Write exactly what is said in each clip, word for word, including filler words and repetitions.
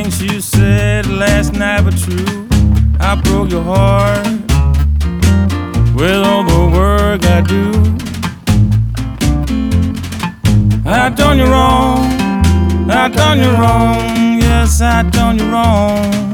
things you said last night were true. I broke your heart with all the work I do. I done you wrong, I done you wrong, yes, I done you wrong.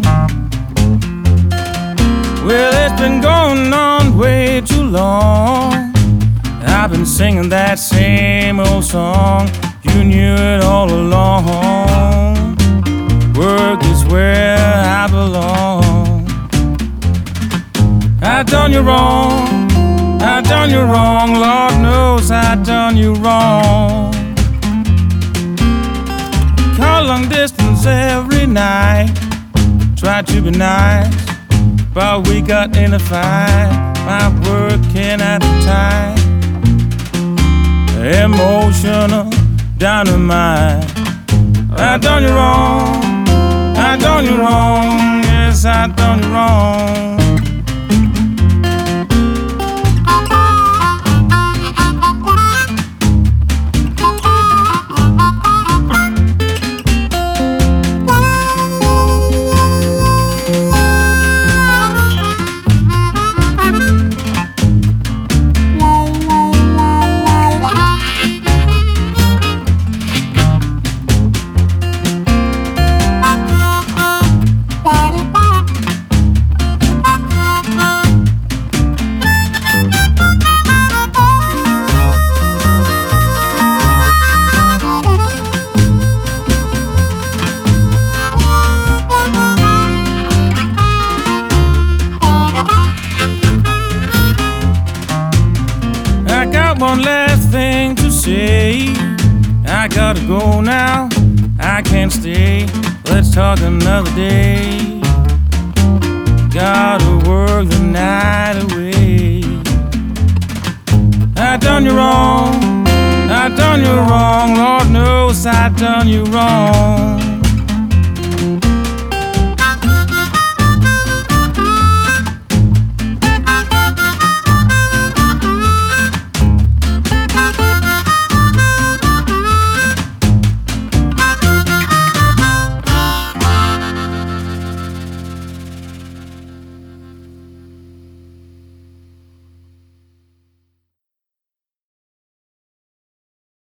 Well, it's been going on way too long. I've been singing that same old song. You knew it all along. Work is where I belong. I done you wrong, I done you wrong. Lord knows I done you wrong. Call long distance every night, try to be nice, but we got in a fight. My working appetite, emotional dynamite. I done you wrong, I done you wrong, yes, I done you wrong. One last thing to say. I gotta go now, I can't stay. Let's talk another day. Gotta work the night away. I done you wrong, I done you wrong. Lord knows I done you wrong.